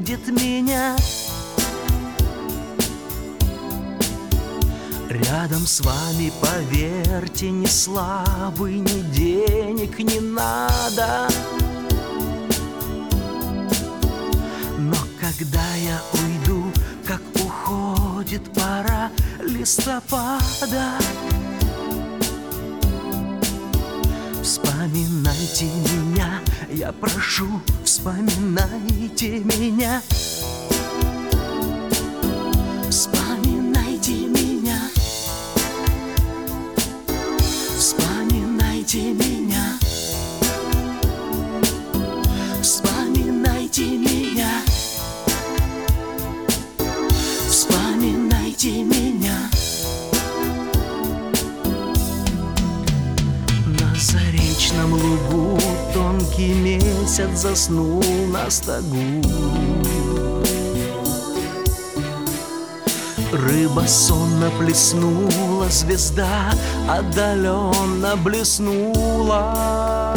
видит меня. Рядом с вами, поверьте, ни славы, ни денег не надо. Но когда я уйду, как уходит пора листопада, вспоминайте меня, я прошу, вспоминайте меня. Вспоминайте меня. Вспоминайте меня. Вспоминайте меня. Вспоминайте меня. На заречном лугу тонкий месяц заснул на стогу. Рыба сонно плеснула, звезда отдаленно блеснула.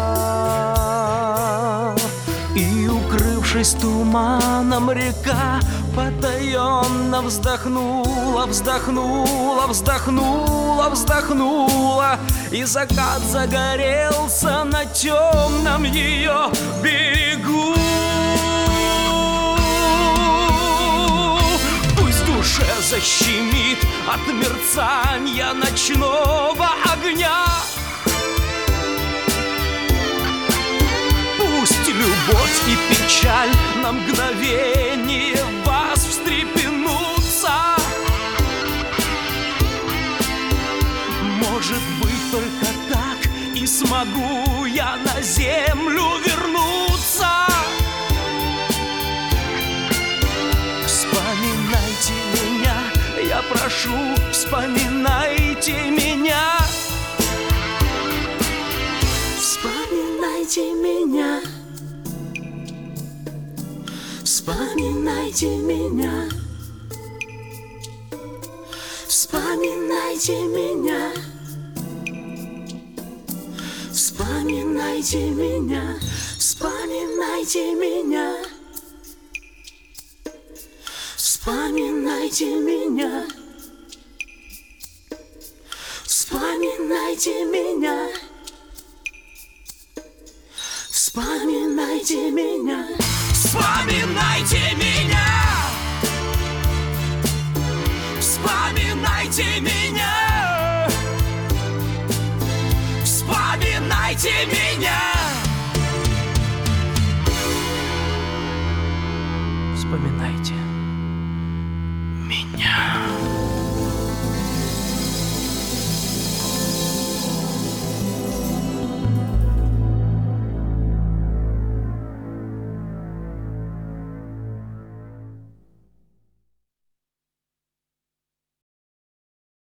И, укрывшись туманом, река потаенно вздохнула, вздохнула, вздохнула, вздохнула. И закат загорелся на темном ее берегу. Защемит от мерцания ночного огня. Пусть любовь и печаль на мгновение в вас встрепенутся. Может быть, только так и смогу я на землю вернуться. Вспоминайте меня, я прошу, вспоминайте меня. Вспоминайте меня. Вспоминайте меня. Вспоминайте меня. Вспоминайте меня. Вспоминайте меня. Вспоминайте меня. Вспоминайте меня. Вспоминайте меня. Вспоминайте меня. Вспоминайте меня. Вспоминайте меня.